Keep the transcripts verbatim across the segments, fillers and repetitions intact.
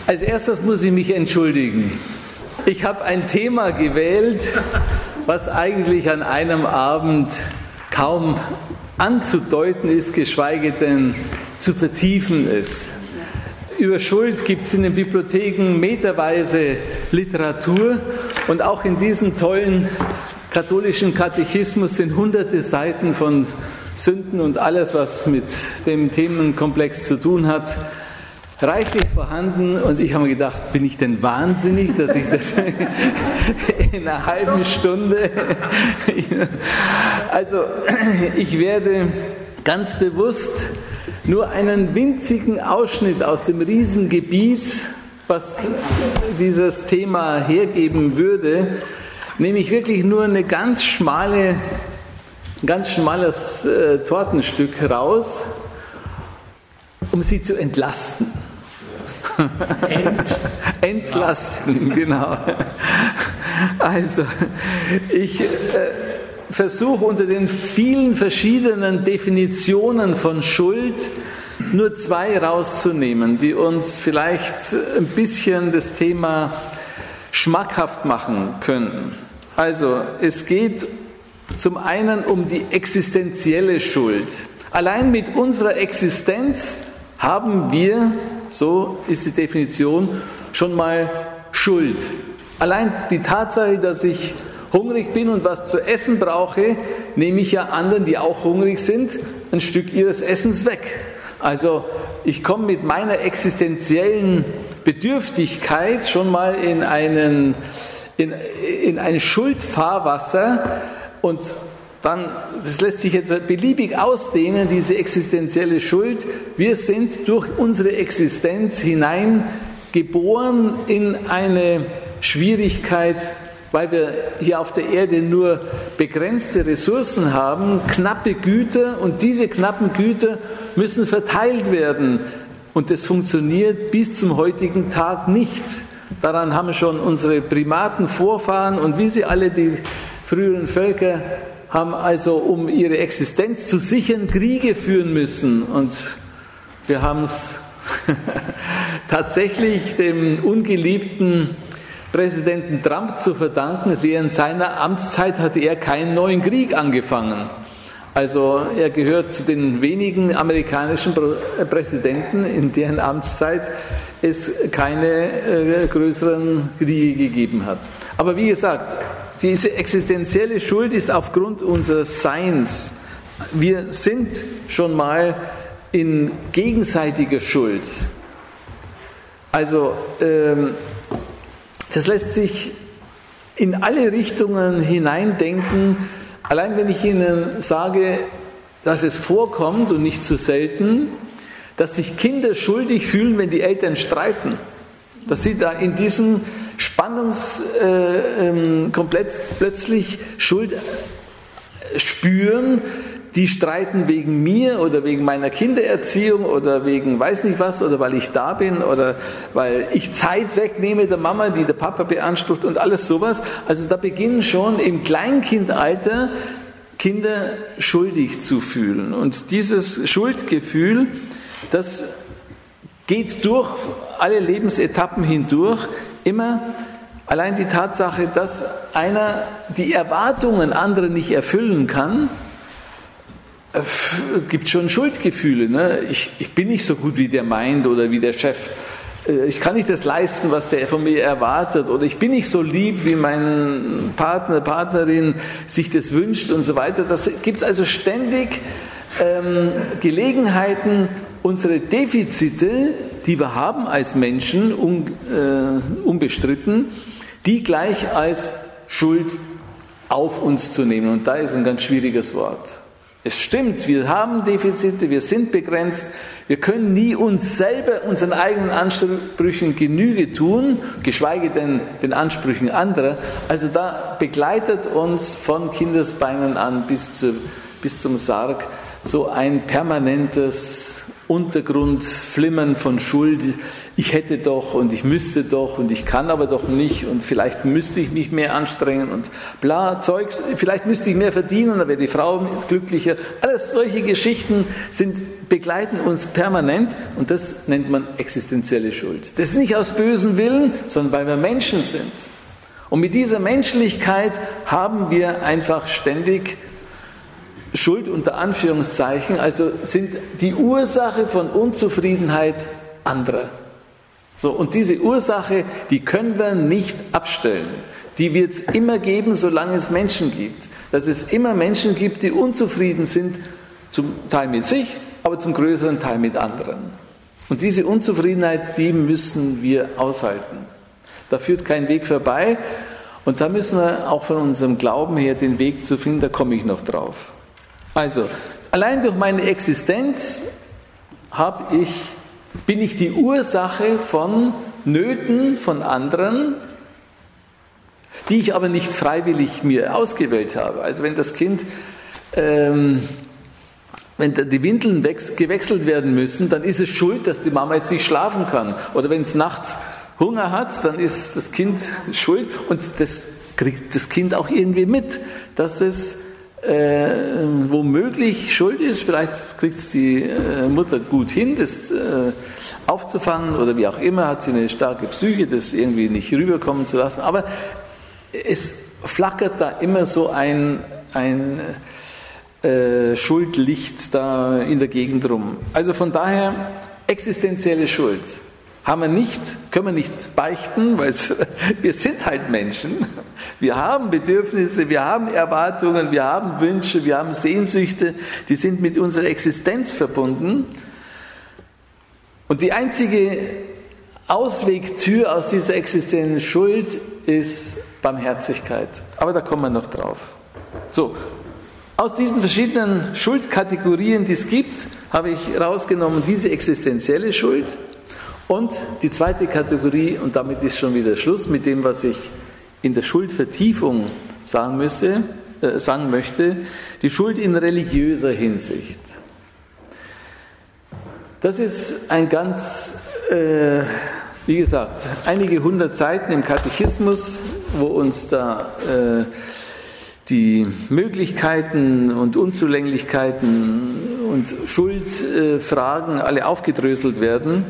Als erstes muss ich mich entschuldigen. Ich habe ein Thema gewählt, was eigentlich an einem Abend kaum anzudeuten ist, geschweige denn zu vertiefen ist. Über Schuld gibt es in den Bibliotheken meterweise Literatur und auch in diesem tollen katholischen Katechismus sind hunderte Seiten von Sünden und alles, was mit dem Themenkomplex zu tun hat, reichlich vorhanden. Und ich habe mir gedacht, bin ich denn wahnsinnig, dass ich das in einer halben Stunde... Also ich werde ganz bewusst nur einen winzigen Ausschnitt aus dem Riesengebiet, was dieses Thema hergeben würde, nehme ich wirklich nur eine ganz schmale, ein ganz schmales äh, Tortenstück raus, um sie zu entlasten. Ent- Entlasten, genau. Also, ich äh, versuche unter den vielen verschiedenen Definitionen von Schuld nur zwei rauszunehmen, die uns vielleicht ein bisschen das Thema schmackhaft machen können. Also, es geht zum einen um die existenzielle Schuld. Allein mit unserer Existenz haben wir, so ist die Definition, schon mal Schuld. Allein die Tatsache, dass ich hungrig bin und was zu essen brauche, nehme ich ja anderen, die auch hungrig sind, ein Stück ihres Essens weg. Also ich komme mit meiner existenziellen Bedürftigkeit schon mal in, einen, in, in ein Schuldfahrwasser und dann, das lässt sich jetzt beliebig ausdehnen, diese existenzielle Schuld. Wir sind durch unsere Existenz hineingeboren in eine Schwierigkeit, weil wir hier auf der Erde nur begrenzte Ressourcen haben, knappe Güter, und diese knappen Güter müssen verteilt werden. Und das funktioniert bis zum heutigen Tag nicht. Daran haben schon unsere Primaten Vorfahren und wie sie alle, die früheren Völker, haben also, um ihre Existenz zu sichern, Kriege führen müssen. Und wir haben es tatsächlich dem ungeliebten Präsidenten Trump zu verdanken. Während seiner Amtszeit hatte er keinen neuen Krieg angefangen. Also er gehört zu den wenigen amerikanischen Präsidenten, in deren Amtszeit es keine äh, größeren Kriege gegeben hat. Aber wie gesagt, diese existenzielle Schuld ist aufgrund unseres Seins. Wir sind schon mal in gegenseitiger Schuld. Also ähm, das lässt sich in alle Richtungen hineindenken. Allein wenn ich Ihnen sage, dass es vorkommt und nicht zu selten, dass sich Kinder schuldig fühlen, wenn die Eltern streiten. Dass sie da in diesem Spannungskomplex äh, ähm, plötzlich Schuld spüren. Die streiten wegen mir oder wegen meiner Kindererziehung oder wegen weiß nicht was oder weil ich da bin oder weil ich Zeit wegnehme der Mama, die der Papa beansprucht und alles sowas. Also da beginnen schon im Kleinkindalter Kinder schuldig zu fühlen. Und dieses Schuldgefühl, das geht durch alle Lebensetappen hindurch immer allein die Tatsache, dass einer die Erwartungen anderer nicht erfüllen kann, äh, gibt schon Schuldgefühle. Ne? Ich, ich bin nicht so gut, wie der meint oder wie der Chef. Äh, ich kann nicht das leisten, was der von mir erwartet. Oder ich bin nicht so lieb, wie mein Partner, Partnerin sich das wünscht und so weiter. Das gibt es also ständig ähm, Gelegenheiten, unsere Defizite, die wir haben als Menschen, un, äh, unbestritten, die gleich als Schuld auf uns zu nehmen. Und da ist ein ganz schwieriges Wort. Es stimmt, wir haben Defizite, wir sind begrenzt, wir können nie uns selber, unseren eigenen Ansprüchen Genüge tun, geschweige denn den Ansprüchen anderer. Also da begleitet uns von Kindesbeinen an bis, zu, bis zum Sarg so ein permanentes Untergrundflimmern von Schuld. Ich hätte doch und ich müsste doch und ich kann aber doch nicht und vielleicht müsste ich mich mehr anstrengen und bla, Zeugs, vielleicht müsste ich mehr verdienen, dann wäre die Frau glücklicher. Alles solche Geschichten sind begleiten uns permanent und das nennt man existenzielle Schuld. Das ist nicht aus bösem Willen, sondern weil wir Menschen sind. Und mit dieser Menschlichkeit haben wir einfach ständig Schuld unter Anführungszeichen, also sind die Ursache von Unzufriedenheit anderer. So, und diese Ursache, die können wir nicht abstellen. Die wird es immer geben, solange es Menschen gibt. Dass es immer Menschen gibt, die unzufrieden sind, zum Teil mit sich, aber zum größeren Teil mit anderen. Und diese Unzufriedenheit, die müssen wir aushalten. Da führt kein Weg vorbei und da müssen wir auch von unserem Glauben her den Weg zu finden, da komme ich noch drauf. Also, allein durch meine Existenz habe ich, bin ich die Ursache von Nöten von anderen, die ich aber nicht freiwillig mir ausgewählt habe. Also wenn das Kind, ähm, wenn die Windeln wechs- gewechselt werden müssen, dann ist es schuld, dass die Mama jetzt nicht schlafen kann. Oder wenn es nachts Hunger hat, dann ist das Kind schuld und das kriegt das Kind auch irgendwie mit, dass es äh, womöglich schuld ist. Vielleicht kriegt es die äh, Mutter gut hin, das äh, aufzufangen oder wie auch immer, hat sie eine starke Psyche, das irgendwie nicht rüberkommen zu lassen. Aber es flackert da immer so ein, ein äh, Schuldlicht da in der Gegend rum. Also von daher, existenzielle Schuld haben wir nicht, können wir nicht beichten, weil es, wir sind halt Menschen. Wir haben Bedürfnisse, wir haben Erwartungen, wir haben Wünsche, wir haben Sehnsüchte, die sind mit unserer Existenz verbunden. Und die einzige Auswegtür aus dieser existenziellen Schuld ist Barmherzigkeit. Aber da kommen wir noch drauf. So, aus diesen verschiedenen Schuldkategorien, die es gibt, habe ich rausgenommen diese existenzielle Schuld und die zweite Kategorie, und damit ist schon wieder Schluss mit dem, was ich in der Schuldvertiefung sagen müsse, äh, sagen möchte, die Schuld in religiöser Hinsicht. Das ist ein ganz äh, Wie gesagt, einige hundert Seiten im Katechismus, wo uns da äh, die Möglichkeiten und Unzulänglichkeiten und Schuldfragen äh, alle aufgedröselt werden.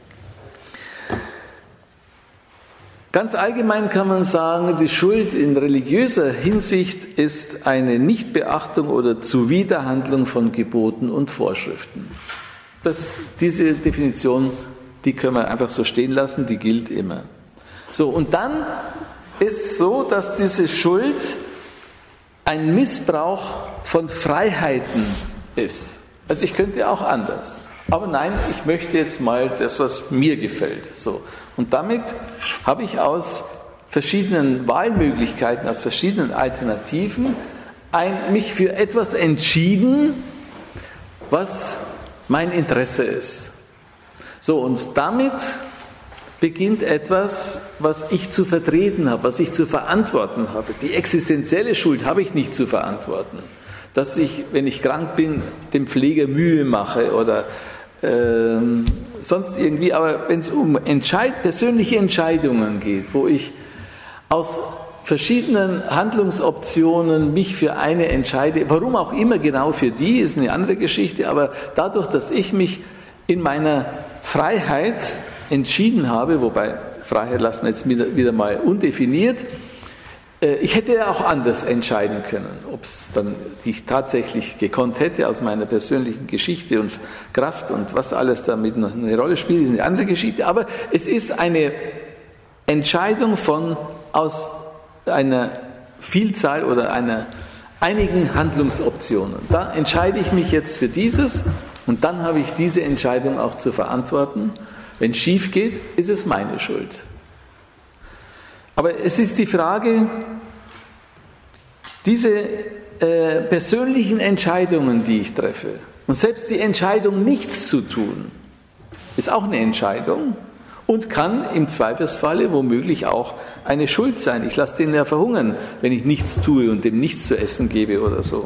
Ganz allgemein kann man sagen, die Schuld in religiöser Hinsicht ist eine Nichtbeachtung oder Zuwiderhandlung von Geboten und Vorschriften. Das, diese Definition, die können wir einfach so stehen lassen, die gilt immer. So, und dann ist so, dass diese Schuld ein Missbrauch von Freiheiten ist. Also ich könnte auch anders. Aber nein, ich möchte jetzt mal das, was mir gefällt. So. Und damit habe ich aus verschiedenen Wahlmöglichkeiten, aus verschiedenen Alternativen ein, mich für etwas entschieden, was mein Interesse ist. So, und damit beginnt etwas, was ich zu vertreten habe, was ich zu verantworten habe. Die existenzielle Schuld habe ich nicht zu verantworten. Dass ich, wenn ich krank bin, dem Pfleger Mühe mache oder äh, sonst irgendwie. Aber wenn es um Entscheid- persönliche Entscheidungen geht, wo ich aus verschiedenen Handlungsoptionen mich für eine entscheide, warum auch immer genau für die, ist eine andere Geschichte, aber dadurch, dass ich mich in meiner Freiheit entschieden habe, wobei Freiheit lassen wir jetzt wieder, wieder mal undefiniert, äh, ich hätte ja auch anders entscheiden können, ob es dann ich tatsächlich gekonnt hätte aus meiner persönlichen Geschichte und Kraft und was alles damit noch eine Rolle spielt, ist eine andere Geschichte, aber es ist eine Entscheidung von aus einer Vielzahl oder einer einigen Handlungsoptionen. Da entscheide ich mich jetzt für dieses und dann habe ich diese Entscheidung auch zu verantworten. Wenn es schief geht, ist es meine Schuld. Aber es ist die Frage, diese äh, persönlichen Entscheidungen, die ich treffe, und selbst die Entscheidung, nichts zu tun, ist auch eine Entscheidung und kann im Zweifelsfalle womöglich auch eine Schuld sein. Ich lasse den ja verhungern, wenn ich nichts tue und dem nichts zu essen gebe oder so.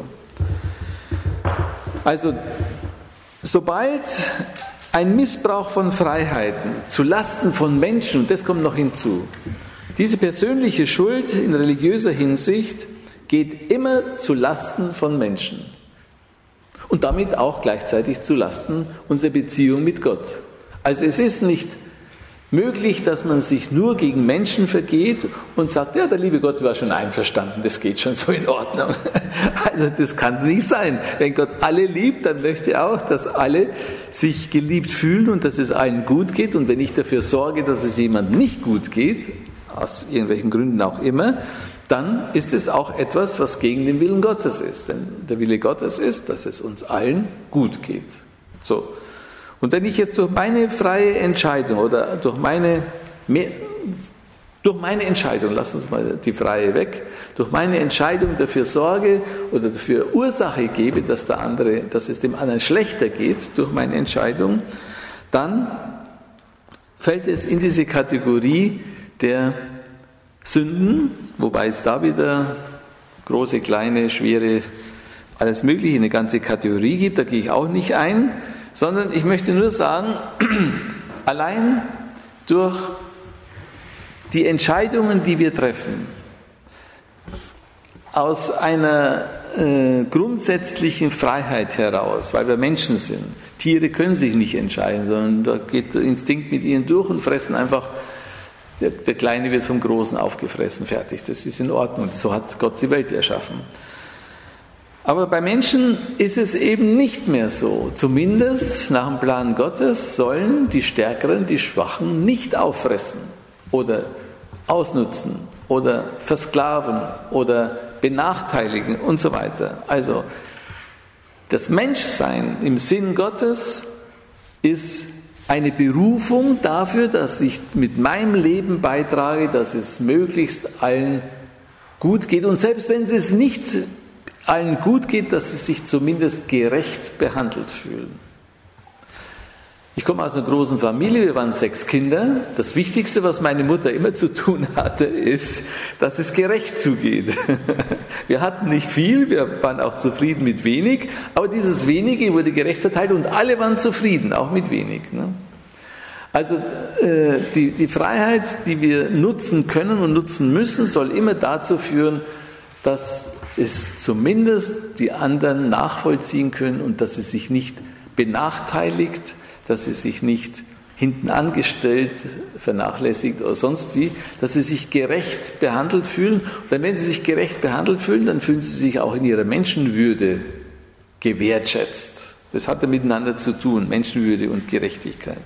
Also, sobald ein Missbrauch von Freiheiten zu Lasten von Menschen, und das kommt noch hinzu, diese persönliche Schuld in religiöser Hinsicht geht immer zu Lasten von Menschen. Und damit auch gleichzeitig zu Lasten unserer Beziehung mit Gott. Also es ist nicht möglich, dass man sich nur gegen Menschen vergeht und sagt, ja, der liebe Gott war schon einverstanden, das geht schon so in Ordnung. Also das kann es nicht sein. Wenn Gott alle liebt, dann möchte er auch, dass alle sich geliebt fühlen und dass es allen gut geht. Und wenn ich dafür sorge, dass es jemandem nicht gut geht, aus irgendwelchen Gründen auch immer, dann ist es auch etwas, was gegen den Willen Gottes ist. Denn der Wille Gottes ist, dass es uns allen gut geht. So. Und wenn ich jetzt durch meine freie Entscheidung oder durch meine, durch meine Entscheidung, lass uns mal die freie weg, durch meine Entscheidung dafür sorge oder dafür Ursache gebe, dass der andere, dass es dem anderen schlechter geht durch meine Entscheidung, dann fällt es in diese Kategorie der Sünden, wobei es da wieder große, kleine, schwere, alles Mögliche, eine ganze Kategorie gibt, da gehe ich auch nicht ein, sondern ich möchte nur sagen, allein durch die Entscheidungen, die wir treffen, aus einer äh, grundsätzlichen Freiheit heraus, weil wir Menschen sind. Tiere können sich nicht entscheiden, sondern da geht der Instinkt mit ihnen durch und fressen einfach, der, der Kleine wird vom Großen aufgefressen, fertig, das ist in Ordnung, so hat Gott die Welt erschaffen. Aber bei Menschen ist es eben nicht mehr so. Zumindest nach dem Plan Gottes sollen die Stärkeren die Schwachen nicht auffressen oder ausnutzen oder versklaven oder benachteiligen und so weiter. Also das Menschsein im Sinn Gottes ist eine Berufung dafür, dass ich mit meinem Leben beitrage, dass es möglichst allen gut geht. Und selbst wenn es nicht allen gut geht, dass sie sich zumindest gerecht behandelt fühlen. Ich komme aus einer großen Familie, wir waren sechs Kinder. Das Wichtigste, was meine Mutter immer zu tun hatte, ist, dass es gerecht zugeht. Wir hatten nicht viel, wir waren auch zufrieden mit wenig, aber dieses Wenige wurde gerecht verteilt und alle waren zufrieden, auch mit wenig. Also äh, die, die Freiheit, die wir nutzen können und nutzen müssen, soll immer dazu führen, dass es zumindest die anderen nachvollziehen können und dass sie sich nicht benachteiligt, dass sie sich nicht hinten angestellt, vernachlässigt oder sonst wie, dass sie sich gerecht behandelt fühlen. Und dann, wenn sie sich gerecht behandelt fühlen, dann fühlen sie sich auch in ihrer Menschenwürde gewertschätzt. Das hat ja miteinander zu tun, Menschenwürde und Gerechtigkeit.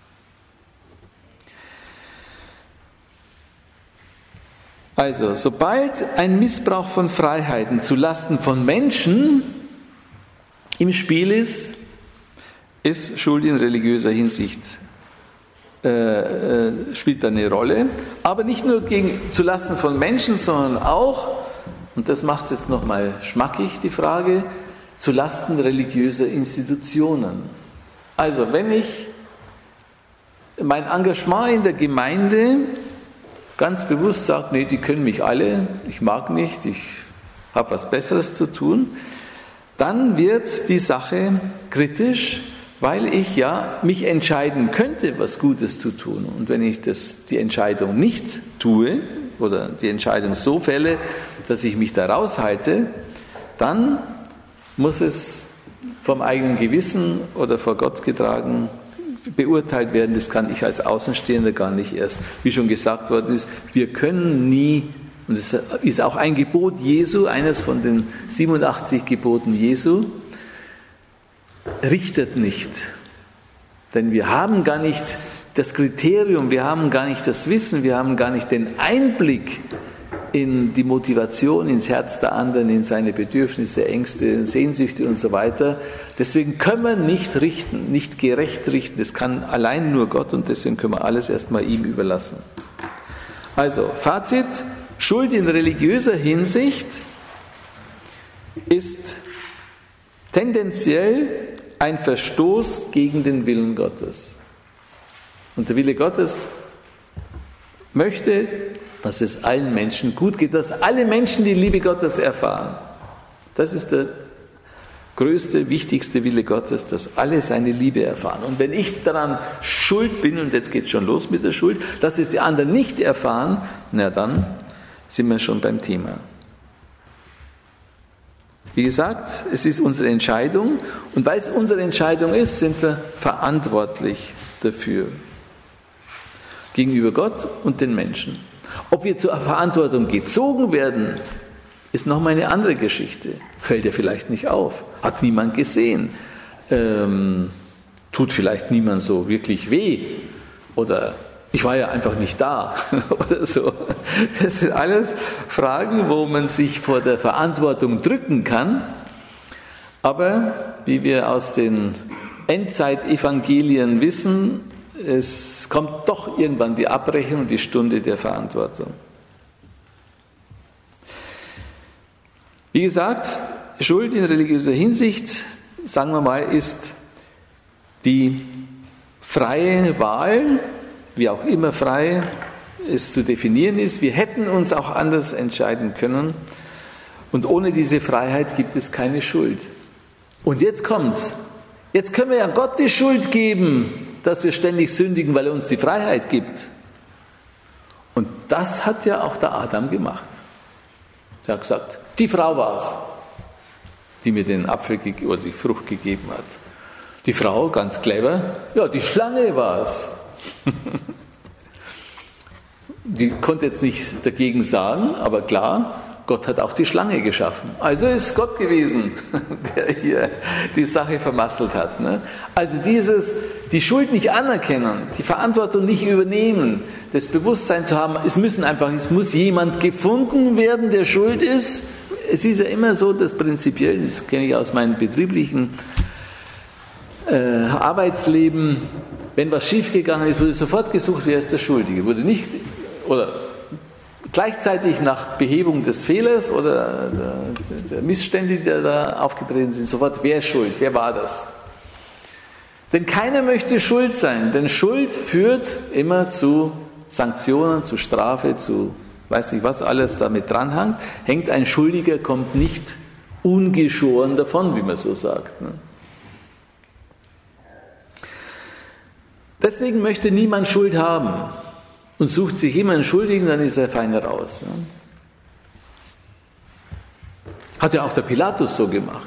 Also, sobald ein Missbrauch von Freiheiten zu Lasten von Menschen im Spiel ist, ist Schuld in religiöser Hinsicht, äh, äh, spielt da eine Rolle. Aber nicht nur gegen, zu Lasten von Menschen, sondern auch, und das macht es jetzt nochmal schmackig, die Frage, zu Lasten religiöser Institutionen. Also, wenn ich mein Engagement in der Gemeinde ganz bewusst sagt, nee, die können mich alle, ich mag nicht, ich habe was Besseres zu tun, dann wird die Sache kritisch, weil ich ja mich entscheiden könnte, was Gutes zu tun. Und wenn ich das, die Entscheidung nicht tue oder die Entscheidung so fälle, dass ich mich da raushalte, dann muss es vom eigenen Gewissen oder vor Gott getragen beurteilt werden. Das kann ich als Außenstehender gar nicht erst. Wie schon gesagt worden ist, wir können nie, und das ist auch ein Gebot Jesu, eines von den siebenundachtzig Geboten Jesu, richtet nicht. Denn wir haben gar nicht das Kriterium, wir haben gar nicht das Wissen, wir haben gar nicht den Einblick in die Motivation, ins Herz der anderen, in seine Bedürfnisse, Ängste, Sehnsüchte und so weiter. Deswegen können wir nicht richten, nicht gerecht richten. Das kann allein nur Gott und deswegen können wir alles erstmal ihm überlassen. Also, Fazit, Schuld in religiöser Hinsicht ist tendenziell ein Verstoß gegen den Willen Gottes. Und der Wille Gottes möchte, dass es allen Menschen gut geht, dass alle Menschen die Liebe Gottes erfahren. Das ist der größte, wichtigste Wille Gottes, dass alle seine Liebe erfahren. Und wenn ich daran schuld bin, und jetzt geht es schon los mit der Schuld, dass es die anderen nicht erfahren, na dann sind wir schon beim Thema. Wie gesagt, es ist unsere Entscheidung und weil es unsere Entscheidung ist, sind wir verantwortlich dafür. Gegenüber Gott und den Menschen. Ob wir zur Verantwortung gezogen werden, ist nochmal eine andere Geschichte. Fällt ja vielleicht nicht auf, hat niemand gesehen, ähm, tut vielleicht niemand so wirklich weh oder ich war ja einfach nicht da oder so. Das sind alles Fragen, wo man sich vor der Verantwortung drücken kann. Aber wie wir aus den Endzeit-Evangelien wissen, es kommt doch irgendwann die Abrechnung, die Stunde der Verantwortung. Wie gesagt, Schuld in religiöser Hinsicht, sagen wir mal, ist die freie Wahl, wie auch immer frei es zu definieren ist. Wir hätten uns auch anders entscheiden können. Und ohne diese Freiheit gibt es keine Schuld. Und jetzt kommt's. Jetzt können wir ja Gott die Schuld geben, dass wir ständig sündigen, weil er uns die Freiheit gibt. Und das hat ja auch der Adam gemacht. Er hat gesagt, die Frau war es, die mir den Apfel oder die Frucht gegeben hat. Die Frau, ganz clever, ja, die Schlange war es. Die konnte jetzt nicht dagegen sagen, aber klar, Gott hat auch die Schlange geschaffen. Also ist Gott gewesen, der hier die Sache vermasselt hat. Ne? Also dieses, die Schuld nicht anerkennen, die Verantwortung nicht übernehmen, das Bewusstsein zu haben, es müssen einfach, es muss jemand gefunden werden, der schuld ist. Es ist ja immer so, dass prinzipiell, das kenne ich aus meinem betrieblichen äh, Arbeitsleben, wenn was schiefgegangen ist, wurde sofort gesucht, wer ist der Schuldige. Wurde nicht, oder gleichzeitig nach Behebung des Fehlers oder der, der Missstände, die da aufgetreten sind, sofort, wer ist schuld, wer war das? Denn keiner möchte schuld sein, denn Schuld führt immer zu Sanktionen, zu Strafe, zu weiß nicht was alles damit dranhängt. Hängt ein Schuldiger, kommt nicht ungeschoren davon, wie man so sagt. Ne? Deswegen möchte niemand Schuld haben und sucht sich immer einen Schuldigen, dann ist er fein raus. Ne? Hat ja auch der Pilatus so gemacht.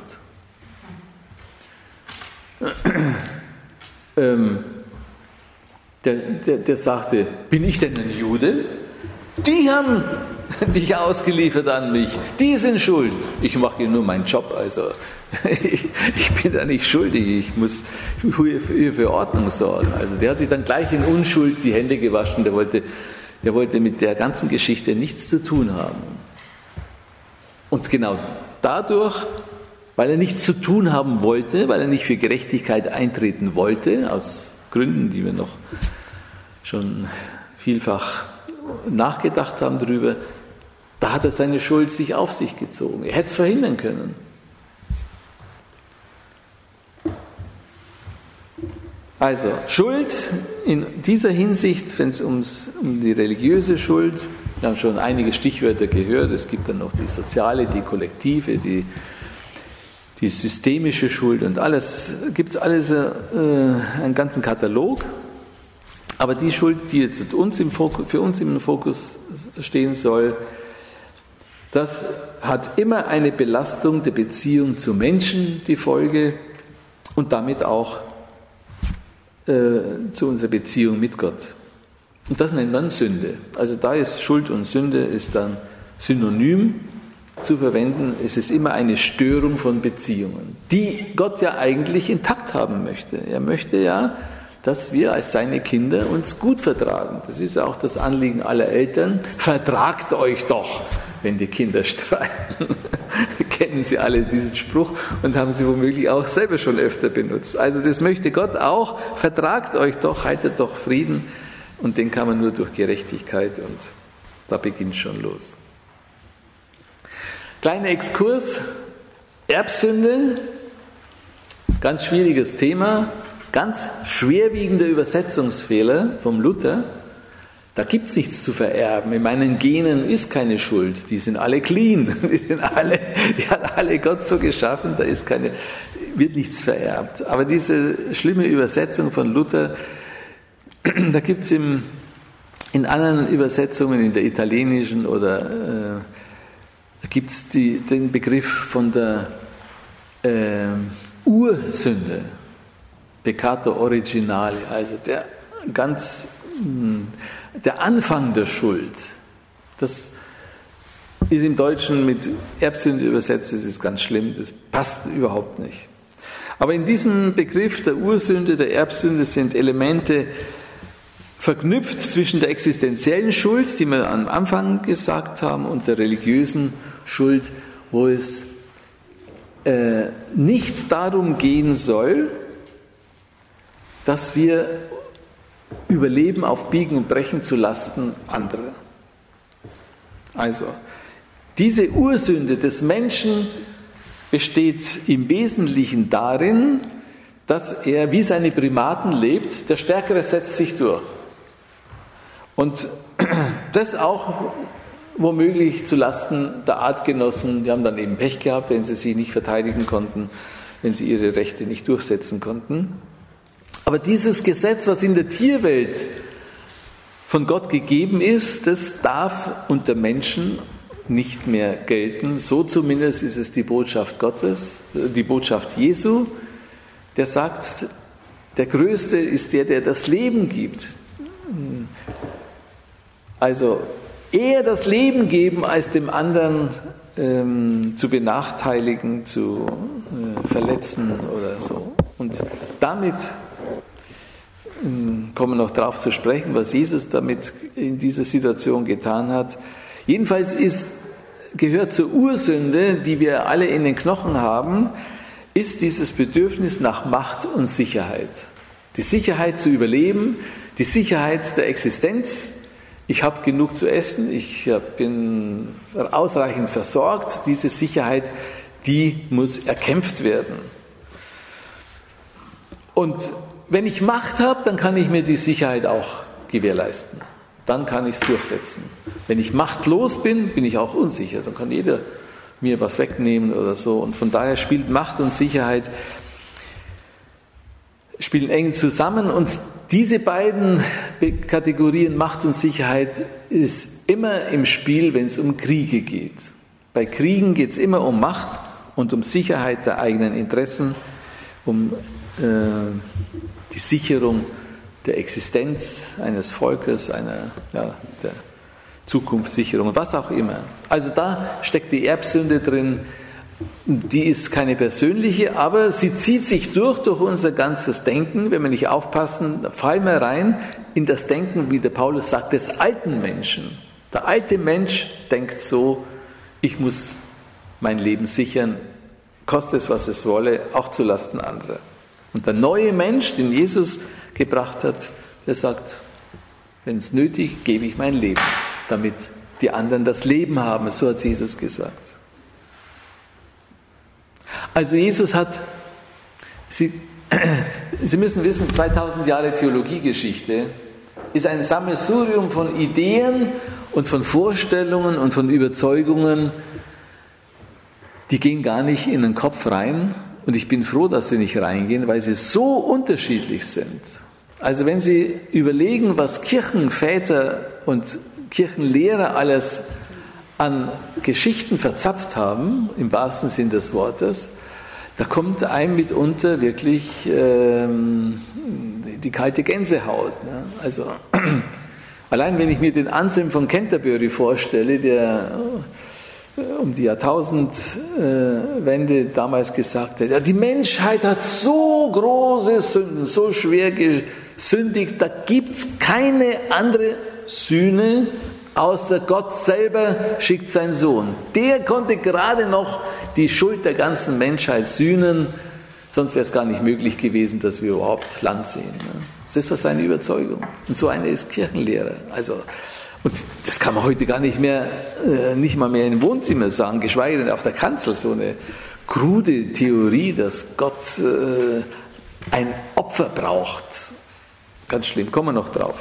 ähm, der, der, der sagte, bin ich denn ein Jude? Die haben dich ausgeliefert an mich, die sind schuld. Ich mache hier nur meinen Job, also ich, ich bin da nicht schuldig, ich muss hier für, für Ordnung sorgen. Also der hat sich dann gleich in Unschuld die Hände gewaschen, der wollte, der wollte mit der ganzen Geschichte nichts zu tun haben. Und genau dadurch, weil er nichts zu tun haben wollte, weil er nicht für Gerechtigkeit eintreten wollte, aus Gründen, die wir noch schon vielfach nachgedacht haben darüber, da hat er seine Schuld sich auf sich gezogen. Er hätte es verhindern können. Also, Schuld in dieser Hinsicht, wenn es ums, um die religiöse Schuld, wir haben schon einige Stichwörter gehört, es gibt dann noch die soziale, die kollektive, die, die systemische Schuld und alles, gibt es alles äh, einen ganzen Katalog. Aber die Schuld, die jetzt uns im Fokus, für uns im Fokus stehen soll, das hat immer eine Belastung der Beziehung zu Menschen die Folge und damit auch äh, zu unserer Beziehung mit Gott. Und das nennt man Sünde. Also da ist Schuld und Sünde ist dann synonym zu verwenden. Es ist immer eine Störung von Beziehungen, die Gott ja eigentlich intakt haben möchte. Er möchte ja, dass wir als seine Kinder uns gut vertragen. Das ist auch das Anliegen aller Eltern. Vertragt euch doch, wenn die Kinder streiten. Kennen Sie alle diesen Spruch und haben Sie womöglich auch selber schon öfter benutzt. Also das möchte Gott auch. Vertragt euch doch, haltet doch Frieden. Und den kann man nur durch Gerechtigkeit und da beginnt schon los. Kleiner Exkurs. Erbsünde. Ganz schwieriges Thema. Ganz schwerwiegender Übersetzungsfehler vom Luther, da gibt es nichts zu vererben. In meinen Genen ist keine Schuld, die sind alle clean, die, sind alle, die hat alle Gott so geschaffen, da ist keine, wird nichts vererbt. Aber diese schlimme Übersetzung von Luther, da gibt es in anderen Übersetzungen, in der italienischen oder Da gibt es den Begriff von der äh, Ursünde, Peccato originale, also der ganz der Anfang der Schuld. Das ist im Deutschen mit Erbsünde übersetzt, das ist ganz schlimm, das passt überhaupt nicht. Aber in diesem Begriff der Ursünde, der Erbsünde sind Elemente verknüpft zwischen der existenziellen Schuld, die wir am Anfang gesagt haben, und der religiösen Schuld, wo es äh, nicht darum gehen soll, dass wir überleben auf Biegen und Brechen zu Lasten anderer. Also, diese Ursünde des Menschen besteht im Wesentlichen darin, dass er wie seine Primaten lebt, der Stärkere setzt sich durch. Und das auch womöglich zu Lasten der Artgenossen, die haben dann eben Pech gehabt, wenn sie sich nicht verteidigen konnten, wenn sie ihre Rechte nicht durchsetzen konnten. Aber dieses Gesetz, was in der Tierwelt von Gott gegeben ist, das darf unter Menschen nicht mehr gelten. So zumindest ist es die Botschaft Gottes, die Botschaft Jesu, der sagt, der Größte ist der, der das Leben gibt. Also eher das Leben geben, als dem anderen ähm, zu benachteiligen, zu äh, verletzen oder so. Und damit ähm, kommen wir noch darauf zu sprechen, was Jesus damit in dieser Situation getan hat. Jedenfalls ist, gehört zur Ursünde, die wir alle in den Knochen haben, ist dieses Bedürfnis nach Macht und Sicherheit. Die Sicherheit zu überleben, die Sicherheit der Existenz. Ich habe genug zu essen, ich bin ausreichend versorgt. Diese Sicherheit, die muss erkämpft werden. Und wenn ich Macht habe, dann kann ich mir die Sicherheit auch gewährleisten. Dann kann ich es durchsetzen. Wenn ich machtlos bin, bin ich auch unsicher. Dann kann jeder mir was wegnehmen oder so. Und von daher spielt Macht und Sicherheit spielen eng zusammen. Und diese beiden Kategorien Macht und Sicherheit ist immer im Spiel, wenn es um Kriege geht. Bei Kriegen geht es immer um Macht und um Sicherheit der eigenen Interessen, um äh, die Sicherung der Existenz eines Volkes, einer, ja, der Zukunftssicherung, was auch immer. Also da steckt die Erbsünde drin, die ist keine persönliche, aber sie zieht sich durch, durch unser ganzes Denken. Wenn wir nicht aufpassen, da fallen wir rein in das Denken, wie der Paulus sagt, des alten Menschen. Der alte Mensch denkt so, ich muss mein Leben sichern, koste es, was es wolle, auch zu Lasten anderer. Und der neue Mensch, den Jesus gebracht hat, der sagt, wenn es nötig, gebe ich mein Leben, damit die anderen das Leben haben, so hat Jesus gesagt. Also Jesus hat, Sie, Sie müssen wissen, zweitausend Jahre Theologiegeschichte ist ein Sammelsurium von Ideen und von Vorstellungen und von Überzeugungen, die gehen gar nicht in den Kopf rein. Und ich bin froh, dass sie nicht reingehen, weil sie so unterschiedlich sind. Also wenn Sie überlegen, was Kirchenväter und Kirchenlehrer alles an Geschichten verzapft haben, im wahrsten Sinn des Wortes, da kommt einem mitunter wirklich ähm, die kalte Gänsehaut. Ne? Also allein wenn ich mir den Anselm von Canterbury vorstelle, der um die Jahrtausendwende damals gesagt hat, ja, die Menschheit hat so große Sünden, so schwer gesündigt, da gibt es keine andere Sühne, außer Gott selber schickt seinen Sohn. Der konnte gerade noch die Schuld der ganzen Menschheit sühnen, sonst wäre es gar nicht möglich gewesen, dass wir überhaupt Land sehen. Das war seine Überzeugung. Und so eine ist Kirchenlehre. Also, und das kann man heute gar nicht mehr, äh, nicht mal mehr im Wohnzimmer sagen, geschweige denn auf der Kanzel, so eine krude Theorie, dass Gott äh, ein Opfer braucht. Ganz schlimm, kommen wir noch drauf.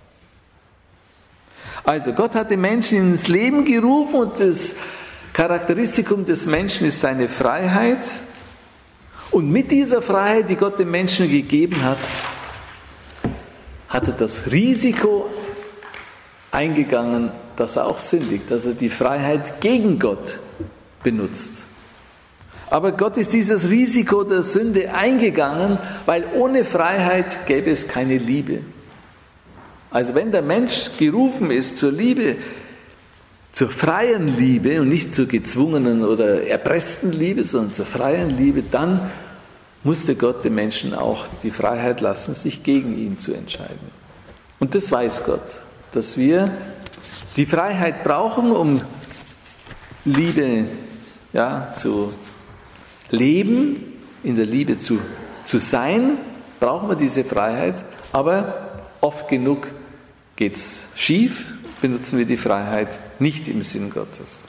Also Gott hat den Menschen ins Leben gerufen und das Charakteristikum des Menschen ist seine Freiheit. Und mit dieser Freiheit, die Gott dem Menschen gegeben hat, hat er das Risiko eingegangen, dass er auch sündigt, dass er die Freiheit gegen Gott benutzt. Aber Gott ist dieses Risiko der Sünde eingegangen, weil ohne Freiheit gäbe es keine Liebe. Also wenn der Mensch gerufen ist zur Liebe, zur freien Liebe und nicht zur gezwungenen oder erpressten Liebe, sondern zur freien Liebe, dann musste Gott dem Menschen auch die Freiheit lassen, sich gegen ihn zu entscheiden. Und das weiß Gott, dass wir die Freiheit brauchen, um Liebe ja, zu leben, in der Liebe zu, zu sein, brauchen wir diese Freiheit, aber oft genug geht es schief, benutzen wir die Freiheit nicht im Sinn Gottes.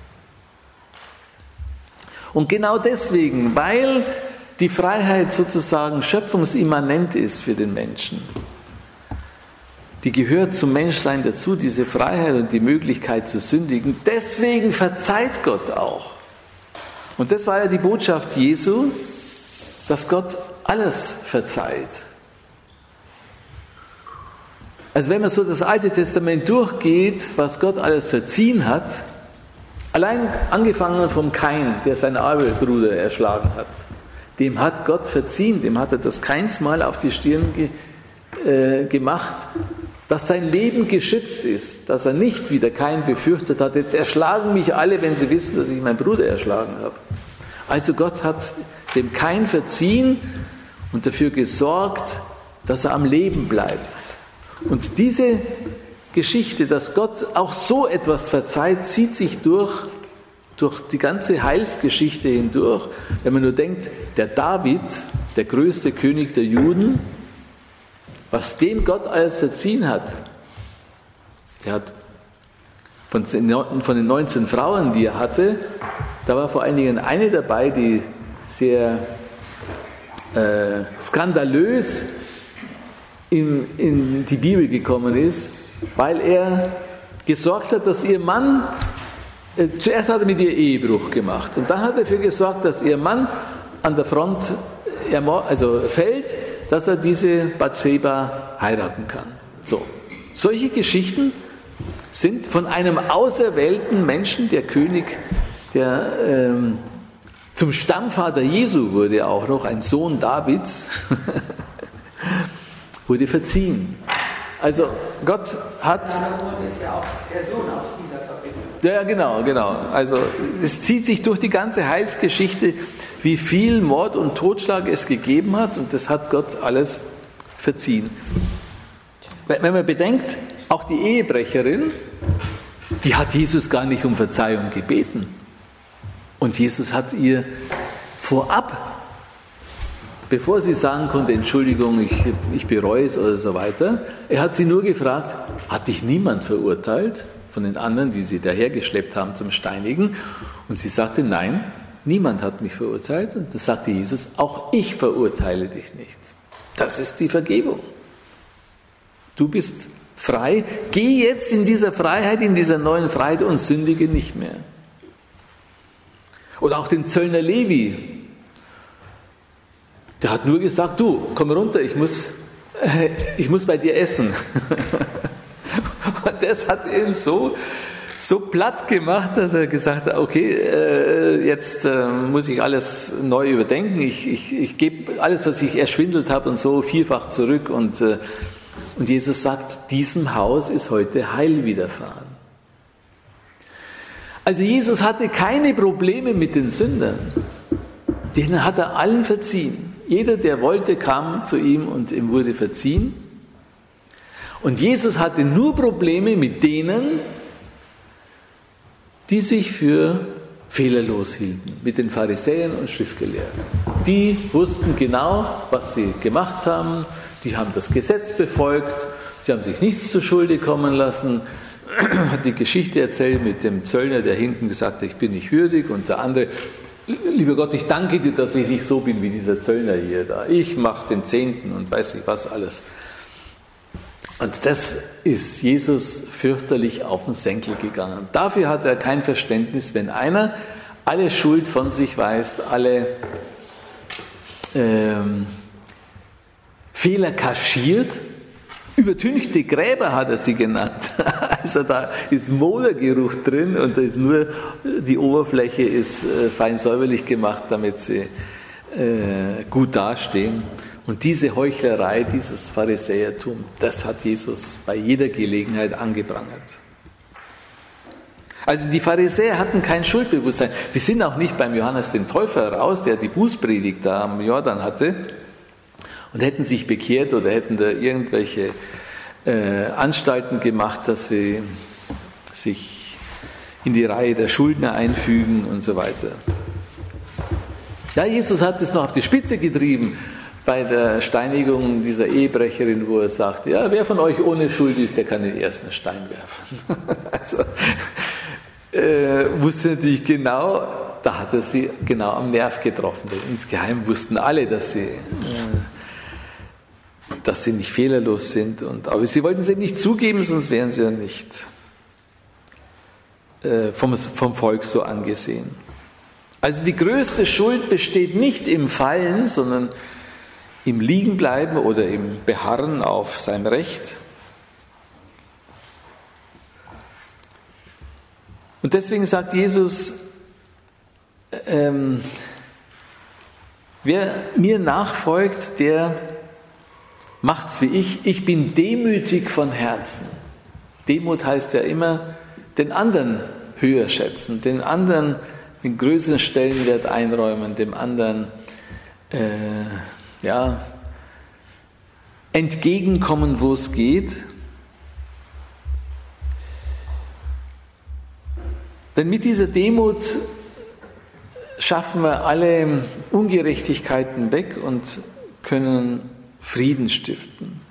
Und genau deswegen, weil die Freiheit sozusagen schöpfungsimmanent ist für den Menschen, die gehört zum Menschsein dazu, diese Freiheit und die Möglichkeit zu sündigen, deswegen verzeiht Gott auch. Und das war ja die Botschaft Jesu, dass Gott alles verzeiht. Also wenn man so das Alte Testament durchgeht, was Gott alles verziehen hat, allein angefangen vom Kain, der seinen Abelbruder erschlagen hat, dem hat Gott verziehen, dem hat er das Kainsmal auf die Stirn ge, äh, gemacht, dass sein Leben geschützt ist, dass er nicht wie der Kain befürchtet hat, jetzt erschlagen mich alle, wenn sie wissen, dass ich meinen Bruder erschlagen habe. Also Gott hat dem Kain verziehen und dafür gesorgt, dass er am Leben bleibt. Und diese Geschichte, dass Gott auch so etwas verzeiht, zieht sich durch, durch die ganze Heilsgeschichte hindurch. Wenn man nur denkt, der David, der größte König der Juden, was dem Gott alles verziehen hat. Der hat von den neunzehn Frauen, die er hatte, da war vor allen Dingen eine dabei, die sehr äh, skandalös in, in die Bibel gekommen ist, weil er gesorgt hat, dass ihr Mann, äh, zuerst hat er mit ihr Ehebruch gemacht und dann hat er dafür gesorgt, dass ihr Mann an der Front also fällt, dass er diese Bathseba heiraten kann. So. Solche Geschichten sind von einem auserwählten Menschen, der König, der ähm, zum Stammvater Jesu wurde auch noch, ein Sohn Davids, wurde verziehen. Also Gott hat... Salomo ist ja auch der Sohn aus dieser Verbindung. Ja, genau, genau. Also es zieht sich durch die ganze Heilsgeschichte, wie viel Mord und Totschlag es gegeben hat, und das hat Gott alles verziehen. Wenn man bedenkt, auch die Ehebrecherin, die hat Jesus gar nicht um Verzeihung gebeten. Und Jesus hat ihr vorab, bevor sie sagen konnte, Entschuldigung, ich, ich bereue es oder so weiter, er hat sie nur gefragt, hat dich niemand verurteilt von den anderen, die sie dahergeschleppt haben zum Steinigen? Und sie sagte, nein, niemand hat mich verurteilt. Und da sagte Jesus, auch ich verurteile dich nicht. Das ist die Vergebung. Du bist frei, geh jetzt in dieser Freiheit, in dieser neuen Freiheit und sündige nicht mehr. Oder auch den Zöllner Levi, der hat nur gesagt, du, komm runter, ich muss, äh, ich muss bei dir essen. Und das hat ihn so, so platt gemacht, dass er gesagt hat, okay, äh, jetzt äh, muss ich alles neu überdenken, ich, ich, ich gebe alles, was ich erschwindelt habe und so vierfach zurück. Und, äh, und Jesus sagt, diesem Haus ist heute Heil widerfahren. Also Jesus hatte keine Probleme mit den Sündern, denen hat er allen verziehen. Jeder, der wollte, kam zu ihm und ihm wurde verziehen. Und Jesus hatte nur Probleme mit denen, die sich für fehlerlos hielten, mit den Pharisäern und Schriftgelehrten. Die wussten genau, was sie gemacht haben, die haben das Gesetz befolgt, sie haben sich nichts zu Schulde kommen lassen, hat die Geschichte erzählt mit dem Zöllner, der hinten gesagt hat, ich bin nicht würdig, und der andere, lieber Gott, ich danke dir, dass ich nicht so bin wie dieser Zöllner hier da. Ich mache den Zehnten und weiß nicht was alles. Und das ist Jesus fürchterlich auf den Senkel gegangen. Dafür hat er kein Verständnis, wenn einer alle Schuld von sich weist, alle ähm, Fehler kaschiert, Übertünchte Gräber hat er sie genannt. Also da ist Modergeruch drin und da ist nur die Oberfläche ist fein säuberlich gemacht, damit sie äh, gut dastehen. Und diese Heuchlerei, dieses Pharisäertum, das hat Jesus bei jeder Gelegenheit angeprangert. Also die Pharisäer hatten kein Schuldbewusstsein. Die sind auch nicht beim Johannes den Täufer raus, der die Bußpredigt da am Jordan hatte, und hätten sich bekehrt oder hätten da irgendwelche äh, Anstalten gemacht, dass sie sich in die Reihe der Schuldner einfügen und so weiter. Ja, Jesus hat es noch auf die Spitze getrieben bei der Steinigung dieser Ehebrecherin, wo er sagt, ja, wer von euch ohne Schuld ist, der kann den ersten Stein werfen. Also äh, wusste natürlich genau, da hat er sie genau am Nerv getroffen. Denn insgeheim wussten alle, dass sie, äh, dass sie nicht fehlerlos sind. Und, aber sie wollten sie nicht zugeben, sonst wären sie ja nicht äh, vom, vom Volk so angesehen. Also die größte Schuld besteht nicht im Fallen, sondern im Liegenbleiben oder im Beharren auf seinem Recht. Und deswegen sagt Jesus, ähm, wer mir nachfolgt, der macht's wie ich. Ich bin demütig von Herzen. Demut heißt ja immer, den anderen höher schätzen, den anderen den größeren Stellenwert einräumen, dem anderen äh, ja, entgegenkommen, wo es geht. Denn mit dieser Demut schaffen wir alle Ungerechtigkeiten weg und können Frieden stiften.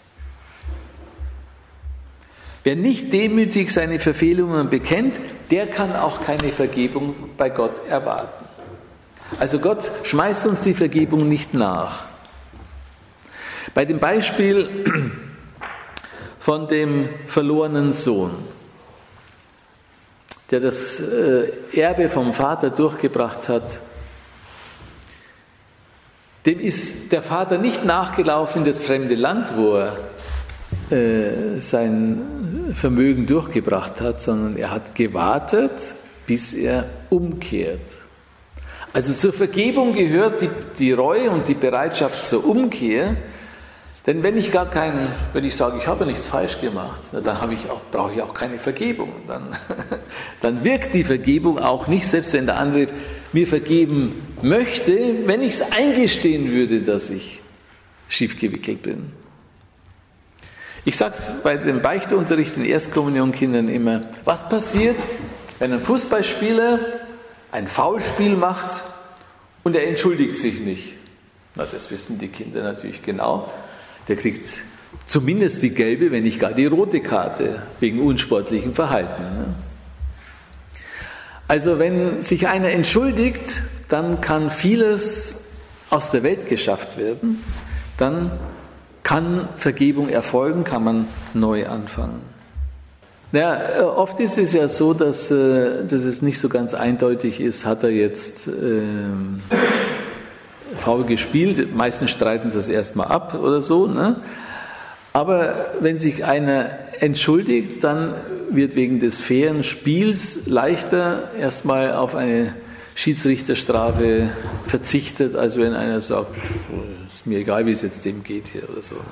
Wer nicht demütig seine Verfehlungen bekennt, der kann auch keine Vergebung bei Gott erwarten. Also Gott schmeißt uns die Vergebung nicht nach. Bei dem Beispiel von dem verlorenen Sohn, der das Erbe vom Vater durchgebracht hat, dem ist der Vater nicht nachgelaufen in das fremde Land, wo er äh, sein Vermögen durchgebracht hat, sondern er hat gewartet, bis er umkehrt. Also zur Vergebung gehört die, die Reue und die Bereitschaft zur Umkehr. Denn wenn ich gar keinen, wenn ich sage, ich habe nichts falsch gemacht, dann habe ich auch, brauche ich auch keine Vergebung. Dann, dann wirkt die Vergebung auch nicht, selbst wenn der andere mir vergeben möchte, wenn ich es eingestehen würde, dass ich schief gewickelt bin. Ich sage es bei dem Beichtunterricht den Erstkommunionkindern immer, was passiert, wenn ein Fußballspieler ein Foulspiel macht und er entschuldigt sich nicht? Na, das wissen die Kinder natürlich genau. Der kriegt zumindest die gelbe, wenn nicht gar die rote Karte, wegen unsportlichem Verhalten. Also wenn sich einer entschuldigt, dann kann vieles aus der Welt geschafft werden. Dann kann Vergebung erfolgen, kann man neu anfangen. Naja, oft ist es ja so, dass, dass es nicht so ganz eindeutig ist, hat er jetzt ähm, faul gespielt, meistens streiten sie es erstmal ab oder so, ne? Aber wenn sich einer entschuldigt, dann wird wegen des fairen Spiels leichter erstmal auf eine Schiedsrichterstrafe verzichtet, als wenn einer sagt, ist mir egal, wie es jetzt dem geht hier oder so.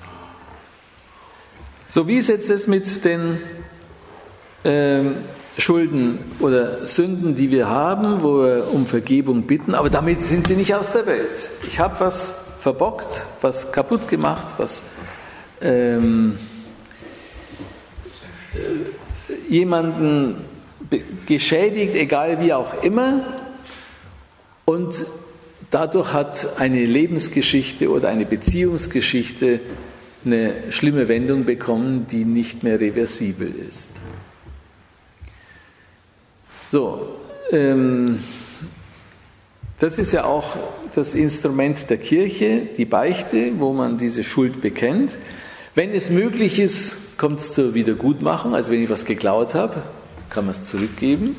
So, wie ist jetzt das mit den ähm, Schulden oder Sünden, die wir haben, wo wir um Vergebung bitten, aber damit sind sie nicht aus der Welt. Ich habe was verbockt, was kaputt gemacht, was ähm, äh, jemanden geschädigt, egal wie auch immer, und dadurch hat eine Lebensgeschichte oder eine Beziehungsgeschichte eine schlimme Wendung bekommen, die nicht mehr reversibel ist. So, ähm, das ist ja auch das Instrument der Kirche, die Beichte, wo man diese Schuld bekennt. Wenn es möglich ist, kommt es zur Wiedergutmachung. Also wenn ich was geklaut habe, kann man es zurückgeben.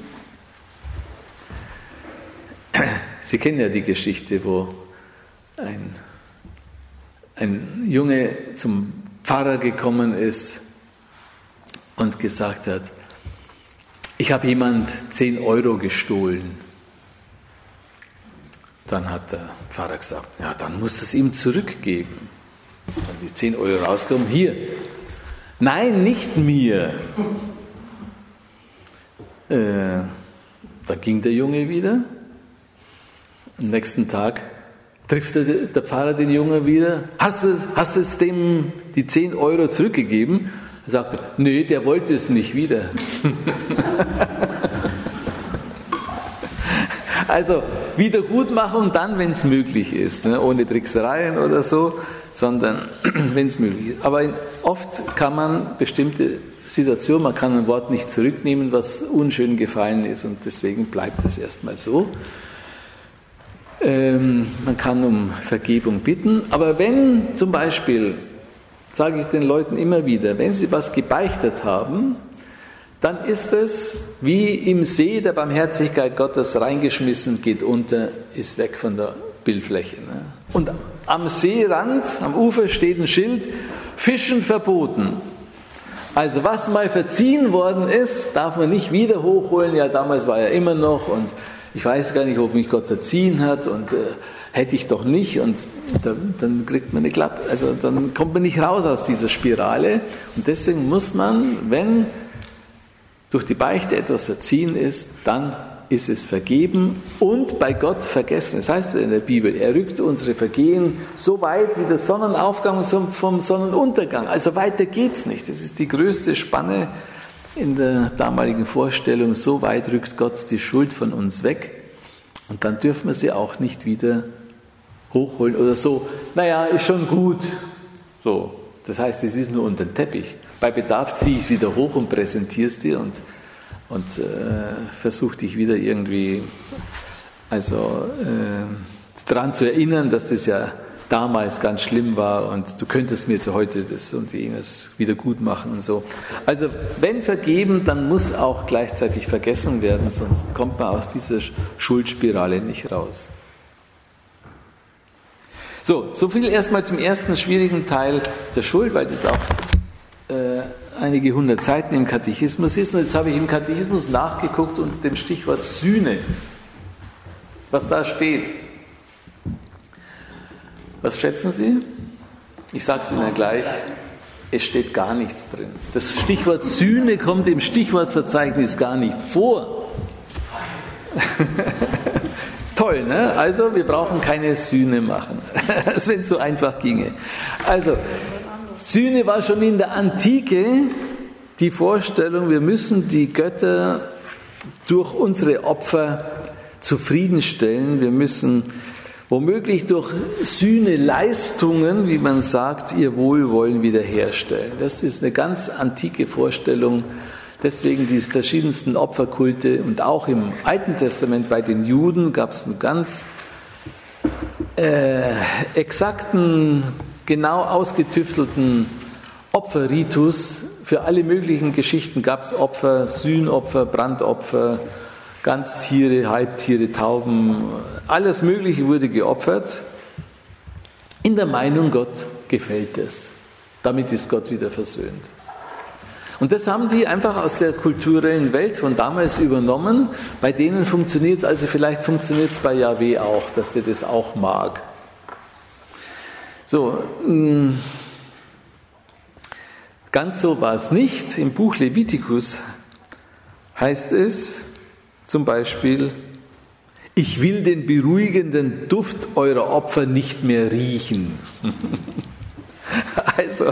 Sie kennen ja die Geschichte, wo ein, ein Junge zum Pfarrer gekommen ist und gesagt hat, ich habe jemand zehn Euro gestohlen. Dann hat der Pfarrer gesagt, ja, dann muss es ihm zurückgeben. Dann die zehn Euro rausgekommen, hier. Nein, nicht mir. Äh, da ging der Junge wieder. Am nächsten Tag trifft der, der Pfarrer den Jungen wieder. Hast du, hast du es dem die zehn Euro zurückgegeben? Er sagte, nee, der wollte es nicht wieder. Also Wiedergutmachung dann, wenn es möglich ist, ne? Ohne Tricksereien oder so, sondern wenn es möglich ist. Aber oft kann man bestimmte Situationen, man kann ein Wort nicht zurücknehmen, was unschön gefallen ist, und deswegen bleibt es erstmal so. Ähm, man kann um Vergebung bitten, aber wenn zum Beispiel, sage ich den Leuten immer wieder, wenn sie was gebeichtet haben, dann ist es wie im See der Barmherzigkeit Gottes reingeschmissen, geht unter, ist weg von der Bildfläche. Ne? Und am Seerand, am Ufer steht ein Schild, Fischen verboten. Also was mal verziehen worden ist, darf man nicht wieder hochholen. Ja, damals war er immer noch und ich weiß gar nicht, ob mich Gott verziehen hat und äh, hätte ich doch nicht, und dann, dann kriegt man eine Klappe. Also dann kommt man nicht raus aus dieser Spirale, und deswegen muss man, wenn durch die Beichte etwas verziehen ist, dann ist es vergeben und bei Gott vergessen. Das heißt in der Bibel, er rückt unsere Vergehen so weit wie der Sonnenaufgang vom Sonnenuntergang. Also weiter geht's nicht. Das ist die größte Spanne in der damaligen Vorstellung. So weit rückt Gott die Schuld von uns weg, und dann dürfen wir sie auch nicht wieder hochholen oder so. Naja, ist schon gut. So. Das heißt, es ist nur unter den Teppich. Bei Bedarf ziehe ich es wieder hoch und präsentiere es dir und, und äh, versuche dich wieder irgendwie also, äh, daran zu erinnern, dass das ja damals ganz schlimm war und du könntest mir jetzt heute das und jenes wieder gut machen und so. Also wenn vergeben, dann muss auch gleichzeitig vergessen werden, sonst kommt man aus dieser Schuldspirale nicht raus. So, so viel erstmal zum ersten schwierigen Teil der Schuld, weil das auch äh, einige hundert Seiten im Katechismus ist. Und jetzt habe ich im Katechismus nachgeguckt unter dem Stichwort Sühne, was da steht. Was schätzen Sie? Ich sage es Ihnen gleich, es steht gar nichts drin. Das Stichwort Sühne kommt im Stichwortverzeichnis gar nicht vor. Toll, ne? Also wir brauchen keine Sühne machen, wenn es so einfach ginge. Also Sühne war schon in der Antike die Vorstellung, wir müssen die Götter durch unsere Opfer zufriedenstellen. Wir müssen womöglich durch Sühneleistungen, wie man sagt, ihr Wohlwollen wiederherstellen. Das ist eine ganz antike Vorstellung. Deswegen die verschiedensten Opferkulte, und auch im Alten Testament bei den Juden gab es einen ganz äh, exakten, genau ausgetüftelten Opferritus. Für alle möglichen Geschichten gab es Opfer, Sühnopfer, Brandopfer, Ganztiere, Halbtiere, Tauben, alles Mögliche wurde geopfert, in der Meinung, Gott gefällt es. Damit ist Gott wieder versöhnt. Und das haben die einfach aus der kulturellen Welt von damals übernommen. Bei denen funktioniert es, also vielleicht funktioniert es bei Jahwe auch, dass der das auch mag. So, ganz so war es nicht. Im Buch Levitikus heißt es zum Beispiel, ich will den beruhigenden Duft eurer Opfer nicht mehr riechen. Also,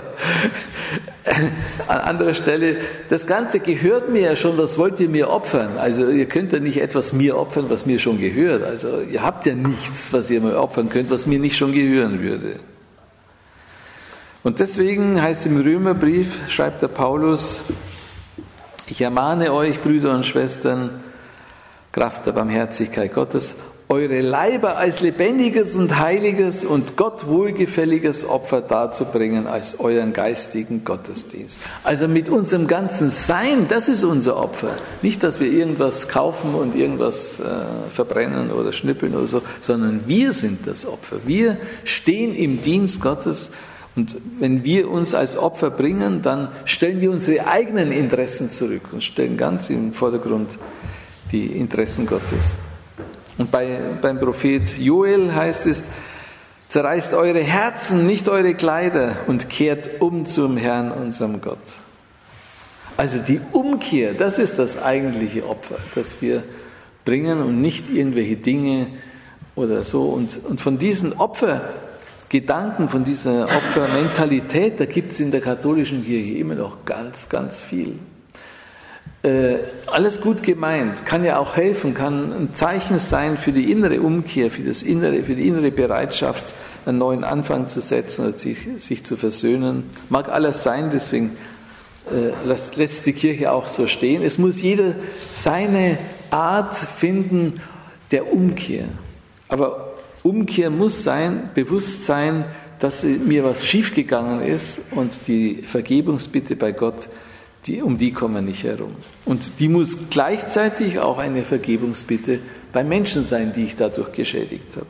an anderer Stelle, das Ganze gehört mir ja schon, was wollt ihr mir opfern? Also ihr könnt ja nicht etwas mir opfern, was mir schon gehört. Also ihr habt ja nichts, was ihr mir opfern könnt, was mir nicht schon gehören würde. Und deswegen heißt im Römerbrief, schreibt der Paulus, ich ermahne euch, Brüder und Schwestern, Kraft der Barmherzigkeit Gottes, eure Leiber als lebendiges und heiliges und Gott wohlgefälliges Opfer darzubringen als euren geistigen Gottesdienst. Also mit unserem ganzen Sein, das ist unser Opfer. Nicht, dass wir irgendwas kaufen und irgendwas äh, verbrennen oder schnippeln oder so, sondern wir sind das Opfer. Wir stehen im Dienst Gottes Und wenn wir uns als Opfer bringen, dann stellen wir unsere eigenen Interessen zurück und stellen ganz im Vordergrund die Interessen Gottes. Und bei, beim Prophet Joel heißt es, zerreißt eure Herzen, nicht eure Kleider und kehrt um zum Herrn, unserem Gott. Also die Umkehr, das ist das eigentliche Opfer, das wir bringen und nicht irgendwelche Dinge oder so. Und, und von diesen Opfergedanken, von dieser Opfermentalität, da gibt es in der katholischen Kirche immer noch ganz, ganz viel. Äh, alles gut gemeint, kann ja auch helfen, kann ein Zeichen sein für die innere Umkehr, für das innere, für die innere Bereitschaft, einen neuen Anfang zu setzen oder sich, sich zu versöhnen. Mag alles sein, deswegen äh, lässt, lässt die Kirche auch so stehen. Es muss jeder seine Art finden der Umkehr. Aber Umkehr muss sein, bewusst sein, dass mir was schiefgegangen ist und die Vergebungsbitte bei Gott, die, um die kommen wir nicht herum. Und die muss gleichzeitig auch eine Vergebungsbitte bei Menschen sein, die ich dadurch geschädigt habe.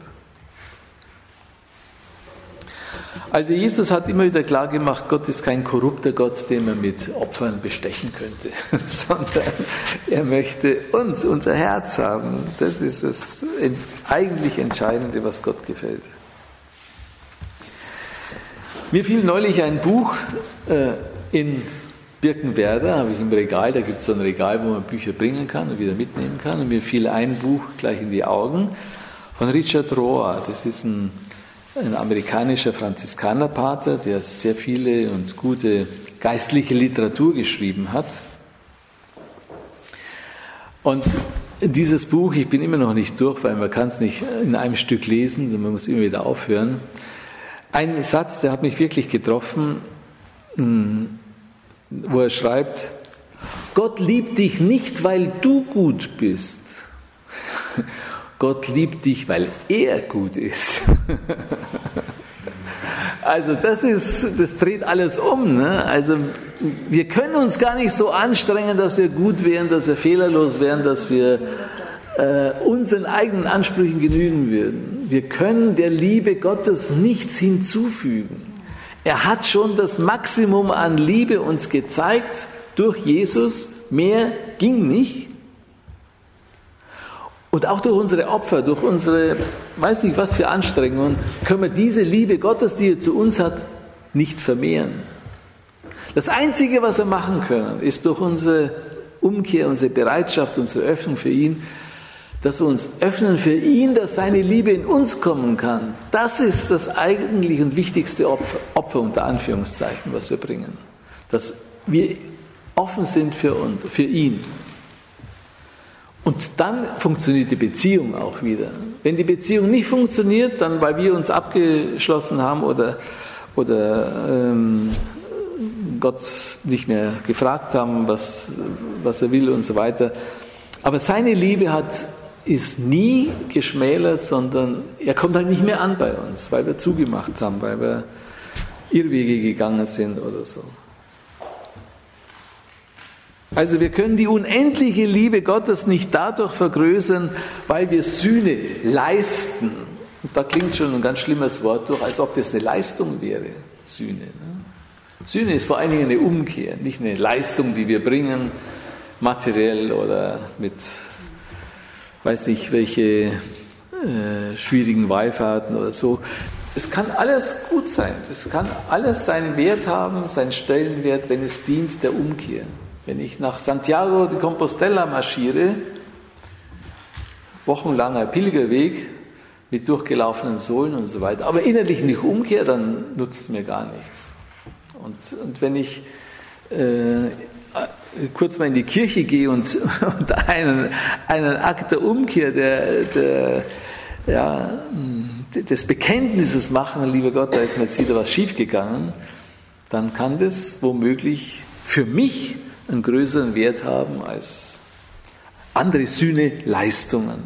Also Jesus hat immer wieder klar gemacht, Gott ist kein korrupter Gott, den man mit Opfern bestechen könnte, sondern er möchte uns, unser Herz haben. Das ist das eigentlich Entscheidende, was Gott gefällt. Mir fiel neulich ein Buch äh, in Birkenwerder, habe ich im Regal, da gibt es so ein Regal, wo man Bücher bringen kann und wieder mitnehmen kann. Und mir fiel ein Buch gleich in die Augen von Richard Rohr. Das ist ein Ein amerikanischer Franziskanerpater, der sehr viele und gute geistliche Literatur geschrieben hat. Und dieses Buch, ich bin immer noch nicht durch, weil man kann es nicht in einem Stück lesen, man muss immer wieder aufhören. Ein Satz, der hat mich wirklich getroffen, wo er schreibt, Gott liebt dich nicht, weil du gut bist. Gott liebt dich, weil er gut ist. Also das ist, das dreht alles um. Ne? Also wir können uns gar nicht so anstrengen, dass wir gut wären, dass wir fehlerlos wären, dass wir äh, unseren eigenen Ansprüchen genügen würden. Wir können der Liebe Gottes nichts hinzufügen. Er hat schon das Maximum an Liebe uns gezeigt durch Jesus. Mehr ging nicht. Und auch durch unsere Opfer, durch unsere, weiß nicht was für Anstrengungen, können wir diese Liebe Gottes, die er zu uns hat, nicht vermehren. Das Einzige, was wir machen können, ist durch unsere Umkehr, unsere Bereitschaft, unsere Öffnung für ihn, dass wir uns öffnen für ihn, dass seine Liebe in uns kommen kann. Das ist das eigentlich und wichtigste Opfer, Opfer unter Anführungszeichen, was wir bringen. Dass wir offen sind für uns, für ihn. Und dann funktioniert die Beziehung auch wieder. Wenn die Beziehung nicht funktioniert, dann weil wir uns abgeschlossen haben oder, oder ähm, Gott nicht mehr gefragt haben, was, was er will und so weiter. Aber seine Liebe hat, ist nie geschmälert, sondern er kommt halt nicht mehr an bei uns, weil wir zugemacht haben, weil wir Irrwege gegangen sind oder so. Also wir können die unendliche Liebe Gottes nicht dadurch vergrößern, weil wir Sühne leisten. Und da klingt schon ein ganz schlimmes Wort durch, als ob das eine Leistung wäre, Sühne. Ne? Sühne ist vor allen Dingen eine Umkehr, nicht eine Leistung, die wir bringen, materiell oder mit, weiß nicht, welche äh, schwierigen Wallfahrten oder so. Es kann alles gut sein, es kann alles seinen Wert haben, seinen Stellenwert, wenn es dient der Umkehr. Wenn ich nach Santiago de Compostela marschiere, wochenlanger Pilgerweg mit durchgelaufenen Sohlen und so weiter, aber innerlich nicht umkehre, dann nutzt es mir gar nichts. Und, und wenn ich äh, kurz mal in die Kirche gehe und, und einen, einen Akt der Umkehr, der, der, ja, des Bekenntnisses machen, lieber Gott, da ist mir jetzt wieder was schiefgegangen, dann kann das womöglich für mich einen größeren Wert haben als andere Sühne-Leistungen.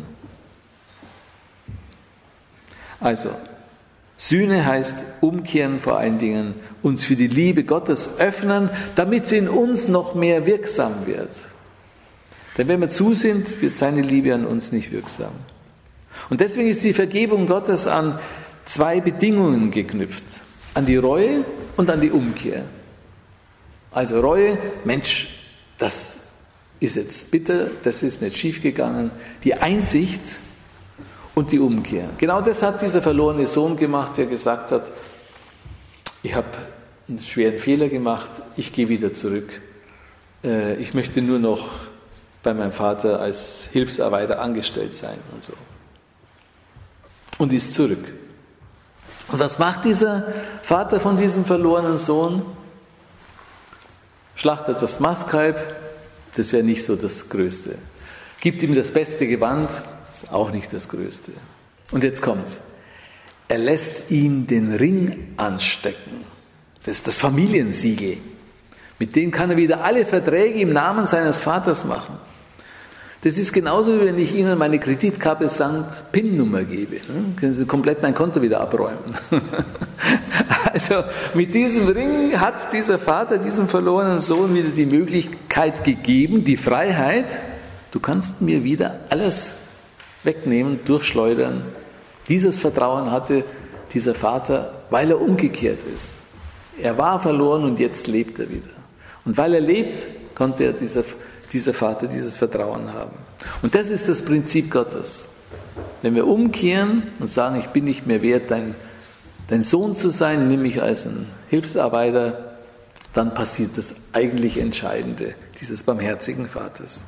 Also, Sühne heißt umkehren vor allen Dingen, uns für die Liebe Gottes öffnen, damit sie in uns noch mehr wirksam wird. Denn wenn wir zu sind, wird seine Liebe an uns nicht wirksam. Und deswegen ist die Vergebung Gottes an zwei Bedingungen geknüpft. an die Reue und an die Umkehr. Also Reue, Mensch, das ist jetzt bitter, das ist mir jetzt schiefgegangen. Die Einsicht und die Umkehr. Genau das hat dieser verlorene Sohn gemacht, der gesagt hat, ich habe einen schweren Fehler gemacht, ich gehe wieder zurück. Ich möchte nur noch bei meinem Vater als Hilfsarbeiter angestellt sein und so. Und ist zurück. Und was macht dieser Vater von diesem verlorenen Sohn? Schlachtet das Mastkalb, das wäre nicht so das Größte. Gibt ihm das beste Gewand, das ist auch nicht das Größte. Und jetzt kommt's. Er lässt ihn den Ring anstecken. Das ist das Familiensiegel. Mit dem kann er wieder alle Verträge im Namen seines Vaters machen. Das ist genauso, wie wenn ich Ihnen meine Kreditkarte samt P I N-Nummer gebe. Dann können Sie komplett mein Konto wieder abräumen. Also mit diesem Ring hat dieser Vater diesem verlorenen Sohn wieder die Möglichkeit gegeben, die Freiheit, du kannst mir wieder alles wegnehmen, durchschleudern. Dieses Vertrauen hatte dieser Vater, weil er umgekehrt ist. Er war verloren und jetzt lebt er wieder. Und weil er lebt, konnte er dieser, dieser Vater dieses Vertrauen haben. Und das ist das Prinzip Gottes. Wenn wir umkehren und sagen, ich bin nicht mehr wert, dein, dein Sohn zu sein, nimm mich als ein Hilfsarbeiter, dann passiert das eigentlich Entscheidende dieses barmherzigen Vaters.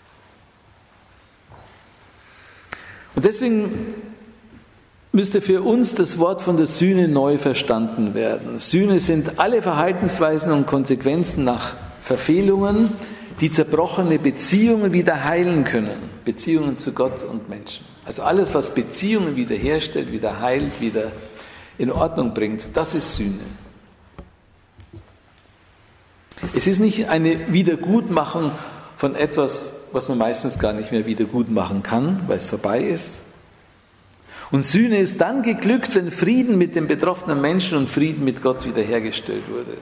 Und deswegen müsste für uns das Wort von der Sühne neu verstanden werden. Sühne sind alle Verhaltensweisen und Konsequenzen nach Verfehlungen, die zerbrochene Beziehungen wieder heilen können. Beziehungen zu Gott und Menschen. Also alles, was Beziehungen wiederherstellt, wieder heilt, wieder in Ordnung bringt, das ist Sühne. Es ist nicht eine Wiedergutmachung von etwas, was man meistens gar nicht mehr wiedergutmachen kann, weil es vorbei ist. Und Sühne ist dann geglückt, wenn Frieden mit dem betroffenen Menschen und Frieden mit Gott wiederhergestellt wurde.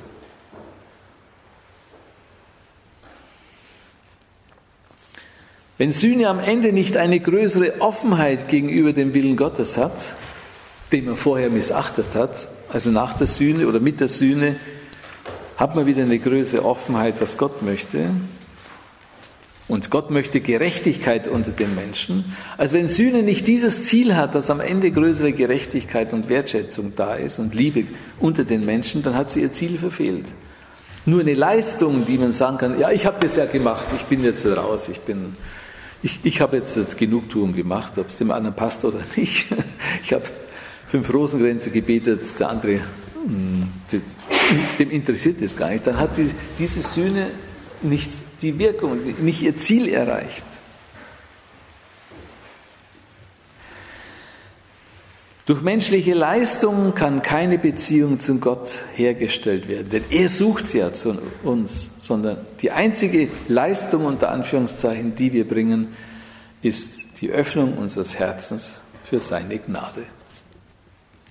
Wenn Sühne am Ende nicht eine größere Offenheit gegenüber dem Willen Gottes hat, den man vorher missachtet hat, also nach der Sühne oder mit der Sühne, hat man wieder eine größere Offenheit, was Gott möchte. Und Gott möchte Gerechtigkeit unter den Menschen. Also wenn Sühne nicht dieses Ziel hat, dass am Ende größere Gerechtigkeit und Wertschätzung da ist und Liebe unter den Menschen, dann hat sie ihr Ziel verfehlt. Nur eine Leistung, die man sagen kann, ja, ich habe das ja gemacht, ich bin jetzt raus, ich bin, ich, ich habe jetzt Genugtuung gemacht, ob es dem anderen passt oder nicht. Ich habe fünf Rosenkränze gebetet, der andere, dem interessiert das gar nicht. Dann hat die, diese Sühne nicht die Wirkung, nicht ihr Ziel erreicht. Durch menschliche Leistung kann keine Beziehung zu Gott hergestellt werden, denn er sucht ja zu uns, sondern die einzige Leistung unter Anführungszeichen, die wir bringen, ist die Öffnung unseres Herzens für seine Gnade.